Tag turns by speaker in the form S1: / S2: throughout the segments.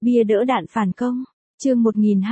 S1: Bia đỡ đạn phản công. Chương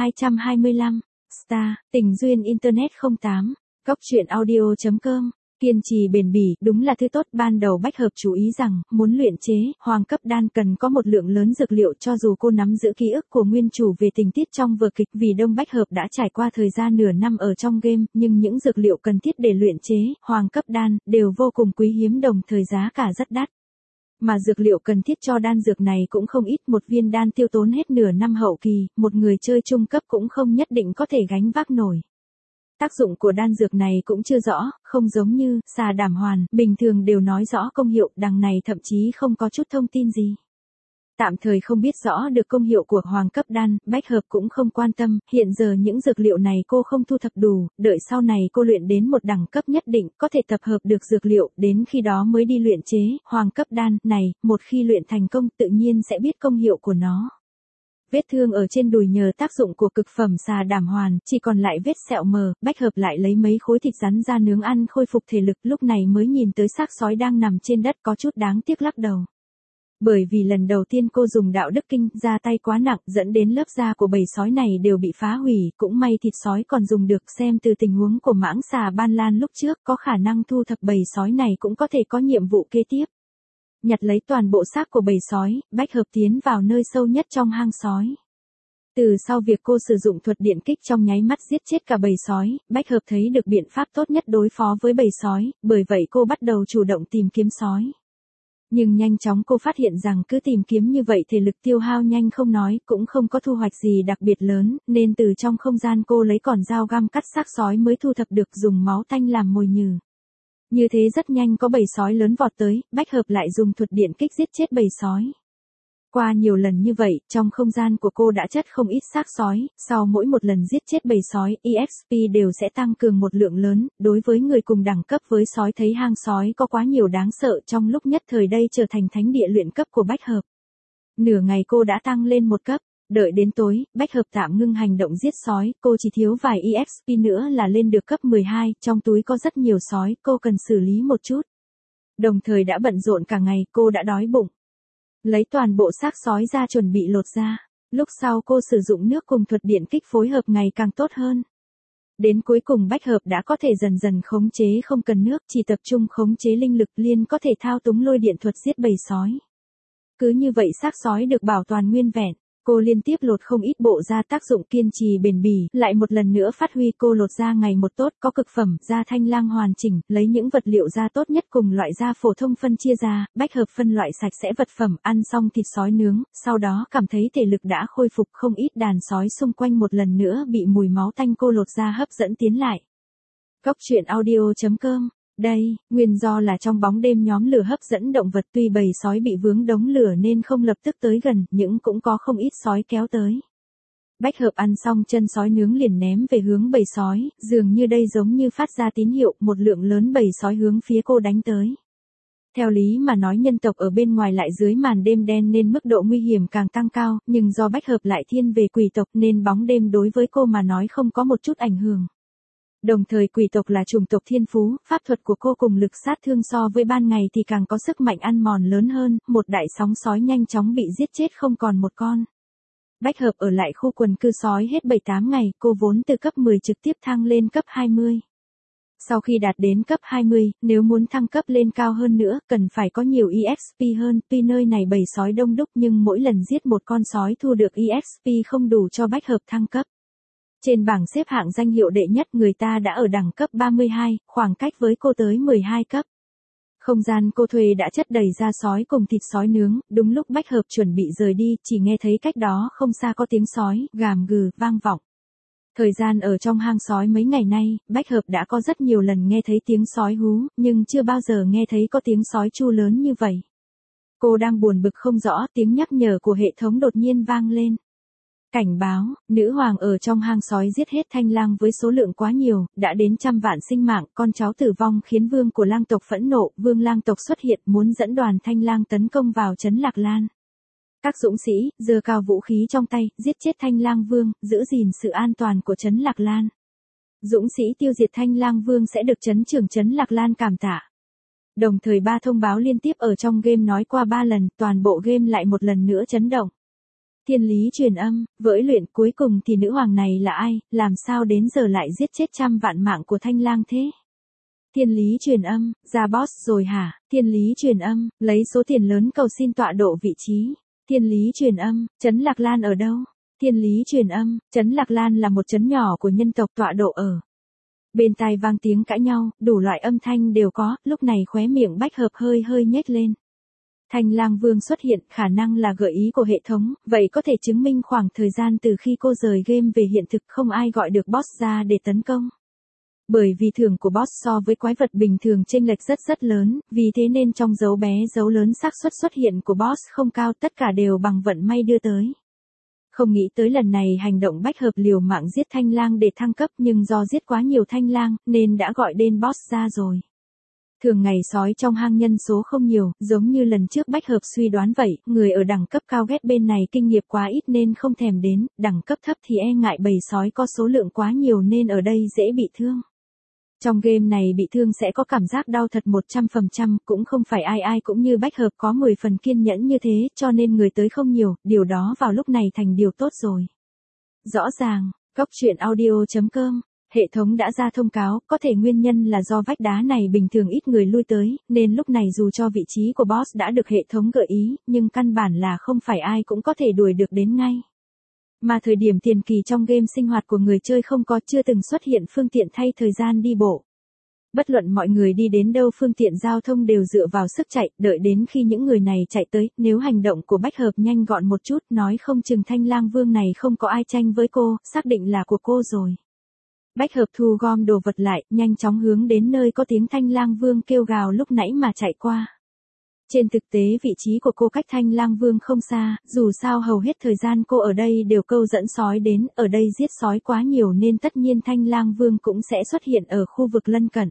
S1: 1225. Star, tình duyên internet 08. Góc truyện audio.com. Kiên trì bền bỉ, đúng là thứ tốt. Ban đầu Bách Hợp chú ý rằng, muốn luyện chế hoàng cấp đan cần có một lượng lớn dược liệu, cho dù cô nắm giữ ký ức của nguyên chủ về tình tiết trong vở kịch. Vì Đông Bách Hợp đã trải qua thời gian nửa năm ở trong game, nhưng những dược liệu cần thiết để luyện chế hoàng cấp đan đều vô cùng quý hiếm, đồng thời giá cả rất đắt. Mà dược liệu cần thiết cho đan dược này cũng không ít, một viên đan tiêu tốn hết nửa năm hậu kỳ, một người chơi trung cấp cũng không nhất định có thể gánh vác nổi. Tác dụng của đan dược này cũng chưa rõ, không giống như xà đảm hoàn, bình thường đều nói rõ công hiệu, đằng này thậm chí không có chút thông tin gì. Tạm thời không biết rõ được công hiệu của hoàng cấp đan, Bách Hợp cũng không quan tâm, hiện giờ những dược liệu này cô không thu thập đủ, đợi sau này cô luyện đến một đẳng cấp nhất định, có thể tập hợp được dược liệu, đến khi đó mới đi luyện chế hoàng cấp đan này, một khi luyện thành công tự nhiên sẽ biết công hiệu của nó. Vết thương ở trên đùi nhờ tác dụng của cực phẩm xà đảm hoàn, chỉ còn lại vết sẹo mờ. Bách Hợp lại lấy mấy khối thịt rắn ra nướng ăn khôi phục thể lực, lúc này mới nhìn tới xác sói đang nằm trên đất, có chút đáng tiếc lắc đầu. Bởi vì lần đầu tiên cô dùng đạo đức kinh ra tay quá nặng, dẫn đến lớp da của bầy sói này đều bị phá hủy, cũng may thịt sói còn dùng được. Xem từ tình huống của mãng xà ban lan lúc trước, có khả năng thu thập bầy sói này cũng có thể có nhiệm vụ kế tiếp. Nhặt lấy toàn bộ xác của bầy sói, Bách Hợp tiến vào nơi sâu nhất trong hang sói. Từ sau việc cô sử dụng thuật điện kích trong nháy mắt giết chết cả bầy sói, Bách Hợp thấy được biện pháp tốt nhất đối phó với bầy sói, bởi vậy cô bắt đầu chủ động tìm kiếm sói. Nhưng nhanh chóng cô phát hiện rằng cứ tìm kiếm như vậy thể lực tiêu hao nhanh không nói, cũng không có thu hoạch gì đặc biệt lớn, nên từ trong không gian cô lấy con dao găm cắt xác sói mới thu thập được, dùng máu tanh làm mồi nhử. Như thế rất nhanh có bầy sói lớn vọt tới, Bách Hợp lại dùng thuật điện kích giết chết bầy sói. Qua nhiều lần như vậy, trong không gian của cô đã chất không ít xác sói, sau mỗi một lần giết chết bầy sói, EXP đều sẽ tăng cường một lượng lớn, đối với người cùng đẳng cấp với sói thấy hang sói có quá nhiều đáng sợ, trong lúc nhất thời đây trở thành thánh địa luyện cấp của Bách Hợp. Nửa ngày cô đã tăng lên một cấp, đợi đến tối, Bách Hợp tạm ngưng hành động giết sói, cô chỉ thiếu vài EXP nữa là lên được cấp 12, trong túi có rất nhiều sói, cô cần xử lý một chút. Đồng thời đã bận rộn cả ngày, cô đã đói bụng. Lấy toàn bộ xác sói ra chuẩn bị lột ra. Lúc sau cô sử dụng nước cùng thuật điện kích phối hợp ngày càng tốt hơn. Đến cuối cùng Bách Hợp đã có thể dần dần khống chế không cần nước, chỉ tập trung khống chế linh lực liền có thể thao túng lôi điện thuật giết bầy sói. Cứ như vậy xác sói được bảo toàn nguyên vẹn. Cô liên tiếp lột không ít bộ da, tác dụng kiên trì bền bỉ, lại một lần nữa phát huy. Cô lột da ngày một tốt, có cực phẩm, da thanh lang hoàn chỉnh, lấy những vật liệu da tốt nhất cùng loại da phổ thông phân chia ra, Bách Hợp phân loại sạch sẽ vật phẩm, ăn xong thịt sói nướng, sau đó cảm thấy thể lực đã khôi phục, không ít đàn sói xung quanh một lần nữa bị mùi máu tanh cô lột da hấp dẫn tiến lại. Góc truyện audio.com. Đây, nguyên do là trong bóng đêm nhóm lửa hấp dẫn động vật, tuy bầy sói bị vướng đống lửa nên không lập tức tới gần, nhưng cũng có không ít sói kéo tới. Bách Hợp ăn xong chân sói nướng liền ném về hướng bầy sói, dường như đây giống như phát ra tín hiệu, một lượng lớn bầy sói hướng phía cô đánh tới. Theo lý mà nói nhân tộc ở bên ngoài lại dưới màn đêm đen nên mức độ nguy hiểm càng tăng cao, nhưng do Bách Hợp lại thiên về quỷ tộc nên bóng đêm đối với cô mà nói không có một chút ảnh hưởng. Đồng thời quỷ tộc là chủng tộc thiên phú, pháp thuật của cô cùng lực sát thương so với ban ngày thì càng có sức mạnh ăn mòn lớn hơn, một đại sóng sói nhanh chóng bị giết chết không còn một con. Bách Hợp ở lại khu quần cư sói hết 7-8 ngày, cô vốn từ cấp 10 trực tiếp thăng lên cấp 20. Sau khi đạt đến cấp 20, nếu muốn thăng cấp lên cao hơn nữa, cần phải có nhiều EXP hơn, tuy nơi này bầy sói đông đúc nhưng mỗi lần giết một con sói thu được EXP không đủ cho Bách Hợp thăng cấp. Trên bảng xếp hạng danh hiệu đệ nhất người ta đã ở đẳng cấp 32, khoảng cách với cô tới 12 cấp. Không gian cô thuê đã chất đầy da sói cùng thịt sói nướng, đúng lúc Bách Hợp chuẩn bị rời đi, chỉ nghe thấy cách đó không xa có tiếng sói, gàm gừ, vang vọng. Thời gian ở trong hang sói mấy ngày nay, Bách Hợp đã có rất nhiều lần nghe thấy tiếng sói hú, nhưng chưa bao giờ nghe thấy có tiếng sói chu lớn như vậy. Cô đang buồn bực không rõ, tiếng nhắc nhở của hệ thống đột nhiên vang lên. Cảnh báo, nữ hoàng ở trong hang sói giết hết thanh lang với số lượng quá nhiều, đã đến trăm vạn sinh mạng, con cháu tử vong khiến vương của lang tộc phẫn nộ, vương lang tộc xuất hiện muốn dẫn đoàn thanh lang tấn công vào trấn Lạc Lan. Các dũng sĩ, giơ cao vũ khí trong tay, giết chết thanh lang vương, giữ gìn sự an toàn của trấn Lạc Lan. Dũng sĩ tiêu diệt thanh lang vương sẽ được trấn trưởng trấn Lạc Lan cảm tạ. Đồng thời 3 thông báo liên tiếp ở trong game nói qua 3 lần, toàn bộ game lại một lần nữa chấn động. Thiên lý truyền âm, vỡi luyện cuối cùng thì nữ hoàng này là ai, làm sao đến giờ lại giết chết trăm vạn mạng của Thanh Lang thế? Thiên lý truyền âm, ra boss rồi hả? Thiên lý truyền âm, lấy số tiền lớn cầu xin tọa độ vị trí. Thiên lý truyền âm, trấn Lạc Lan ở đâu? Thiên lý truyền âm, trấn Lạc Lan là một trấn nhỏ của nhân tộc tọa độ ở. Bên tai vang tiếng cãi nhau, đủ loại âm thanh đều có, lúc này khóe miệng Bách Hợp hơi hơi nhếch lên. Thanh Lang Vương xuất hiện, khả năng là gợi ý của hệ thống, vậy có thể chứng minh khoảng thời gian từ khi cô rời game về hiện thực không ai gọi được boss ra để tấn công. Bởi vì thưởng của boss so với quái vật bình thường chênh lệch rất lớn, vì thế nên trong dấu bé dấu lớn xác suất xuất hiện của boss không cao, tất cả đều bằng vận may đưa tới. Không nghĩ tới lần này hành động Bách Hợp liều mạng giết Thanh Lang để thăng cấp, nhưng do giết quá nhiều Thanh Lang, nên đã gọi đến boss ra rồi. Thường ngày sói trong hang nhân số không nhiều, giống như lần trước Bách Hợp suy đoán vậy, người ở đẳng cấp cao ghét bên này kinh nghiệm quá ít nên không thèm đến, đẳng cấp thấp thì e ngại bầy sói có số lượng quá nhiều nên ở đây dễ bị thương. Trong game này bị thương sẽ có cảm giác đau thật 100%, cũng không phải ai ai cũng như Bách Hợp có 10 phần kiên nhẫn như thế, cho nên người tới không nhiều, điều đó vào lúc này thành điều tốt rồi. Rõ ràng, Cốc.audio.com, hệ thống đã ra thông cáo, có thể nguyên nhân là do vách đá này bình thường ít người lui tới, nên lúc này dù cho vị trí của boss đã được hệ thống gợi ý, nhưng căn bản là không phải ai cũng có thể đuổi được đến ngay. Mà thời điểm tiền kỳ trong game sinh hoạt của người chơi không có, chưa từng xuất hiện phương tiện thay thời gian đi bộ. Bất luận mọi người đi đến đâu phương tiện giao thông đều dựa vào sức chạy, đợi đến khi những người này chạy tới, nếu hành động của Bách Hợp nhanh gọn một chút, nói không chừng Thanh Lang Vương này không có ai tranh với cô, xác định là của cô rồi. Bách Hợp thu gom đồ vật lại, nhanh chóng hướng đến nơi có tiếng Thanh Lang Vương kêu gào lúc nãy mà chạy qua. Trên thực tế vị trí của cô cách Thanh Lang Vương không xa, dù sao hầu hết thời gian cô ở đây đều câu dẫn sói đến, ở đây giết sói quá nhiều nên tất nhiên Thanh Lang Vương cũng sẽ xuất hiện ở khu vực lân cận.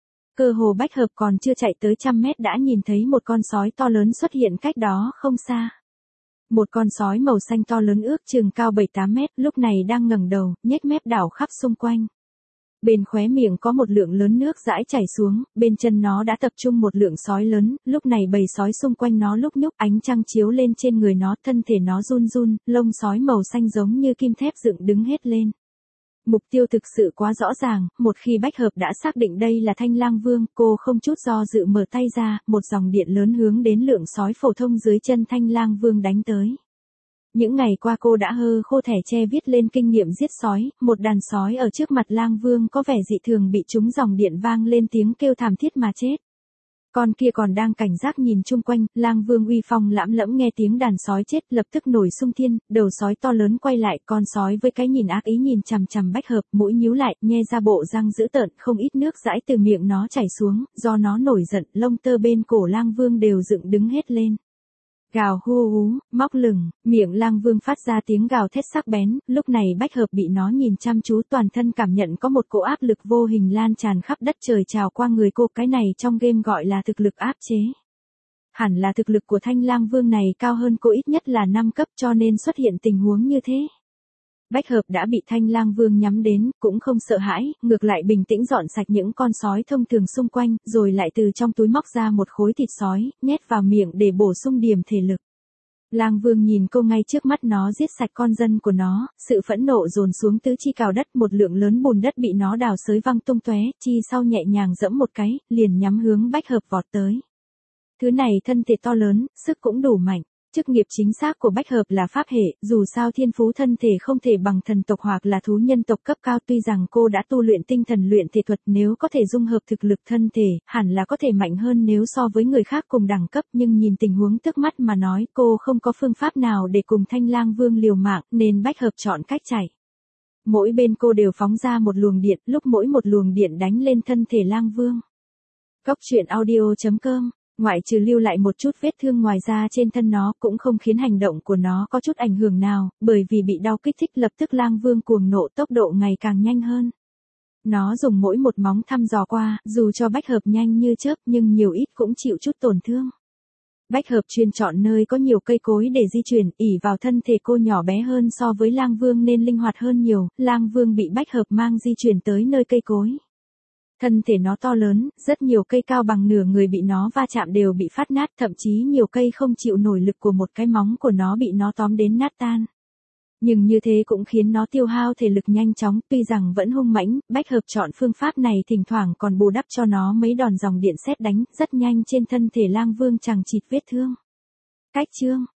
S1: Cơ hồ Bách Hợp còn chưa chạy tới 100 mét đã nhìn thấy một con sói to lớn xuất hiện cách đó không xa. Một con sói màu xanh to lớn ước chừng cao 7-8 mét, lúc này đang ngẩng đầu, nhếch mép đảo khắp xung quanh. Bên khóe miệng có một lượng lớn nước dãi chảy xuống, bên chân nó đã tập trung một lượng sói lớn, lúc này bầy sói xung quanh nó lúc nhúc, ánh trăng chiếu lên trên người nó, thân thể nó run run, lông sói màu xanh giống như kim thép dựng đứng hết lên. Mục tiêu thực sự quá rõ ràng, một khi Bách Hợp đã xác định đây là Thanh Lang Vương, cô không chút do dự mở tay ra, một dòng điện lớn hướng đến lượng sói phổ thông dưới chân Thanh Lang Vương đánh tới. Những ngày qua cô đã hơ khô thẻ tre viết lên kinh nghiệm giết sói, một đàn sói ở trước mặt Lang Vương có vẻ dị thường bị trúng dòng điện vang lên tiếng kêu thảm thiết mà chết. Con kia còn đang cảnh giác nhìn chung quanh, Lang Vương uy phong lãm lẫm nghe tiếng đàn sói chết lập tức nổi xung thiên, đầu sói to lớn quay lại, con sói với cái nhìn ác ý nhìn chằm chằm Bách Hợp, mũi nhíu lại, nhe ra bộ răng dữ tợn, không ít nước dãi từ miệng nó chảy xuống, do nó nổi giận, lông tơ bên cổ Lang Vương đều dựng đứng hết lên. Gào hu hú, móc lửng, miệng Lang Vương phát ra tiếng gào thét sắc bén, lúc này Bách Hợp bị nó nhìn chăm chú toàn thân cảm nhận có một cỗ áp lực vô hình lan tràn khắp đất trời trào qua người cô, cái này trong game gọi là thực lực áp chế. Hẳn là thực lực của Thanh Lang Vương này cao hơn cô ít nhất là 5 cấp cho nên xuất hiện tình huống như thế. Bách Hợp đã bị Thanh Lang Vương nhắm đến, cũng không sợ hãi, ngược lại bình tĩnh dọn sạch những con sói thông thường xung quanh, rồi lại từ trong túi móc ra một khối thịt sói, nhét vào miệng để bổ sung điểm thể lực. Lang Vương nhìn cô ngay trước mắt nó giết sạch con dân của nó, sự phẫn nộ dồn xuống tứ chi cào đất, một lượng lớn bùn đất bị nó đào xới văng tung tóe, chi sau nhẹ nhàng giẫm một cái, liền nhắm hướng Bách Hợp vọt tới. Thứ này thân thể to lớn, sức cũng đủ mạnh. Chức nghiệp chính xác của Bách Hợp là pháp hệ, dù sao thiên phú thân thể không thể bằng thần tộc hoặc là thú nhân tộc cấp cao, tuy rằng cô đã tu luyện tinh thần luyện thể thuật, nếu có thể dung hợp thực lực thân thể, hẳn là có thể mạnh hơn nếu so với người khác cùng đẳng cấp, nhưng nhìn tình huống trước mắt mà nói, cô không có phương pháp nào để cùng Thanh Lang Vương liều mạng, nên Bách Hợp chọn cách chạy. Mỗi bên cô đều phóng ra một luồng điện, lúc mỗi một luồng điện đánh lên thân thể Lang Vương. Cốc.audio.com. Ngoại trừ lưu lại một chút vết thương ngoài ra trên thân nó cũng không khiến hành động của nó có chút ảnh hưởng nào, bởi vì bị đau kích thích lập tức Lang Vương cuồng nộ tốc độ ngày càng nhanh hơn. Nó dùng mỗi một móng thăm dò qua, dù cho Bách Hợp nhanh như chớp nhưng nhiều ít cũng chịu chút tổn thương. Bách Hợp chuyên chọn nơi có nhiều cây cối để di chuyển, ỷ vào thân thể cô nhỏ bé hơn so với Lang Vương nên linh hoạt hơn nhiều, Lang Vương bị Bách Hợp mang di chuyển tới nơi cây cối. Thân thể nó to lớn, rất nhiều cây cao bằng nửa người bị nó va chạm đều bị phát nát, thậm chí nhiều cây không chịu nổi lực của một cái móng của nó bị nó tóm đến nát tan. Nhưng như thế cũng khiến nó tiêu hao thể lực nhanh chóng, tuy rằng vẫn hung mãnh, bách hợp chọn phương pháp này thỉnh thoảng còn bù đắp cho nó mấy đòn dòng điện sét đánh, rất nhanh trên thân thể lang vương chằng chịt vết thương. Cách chương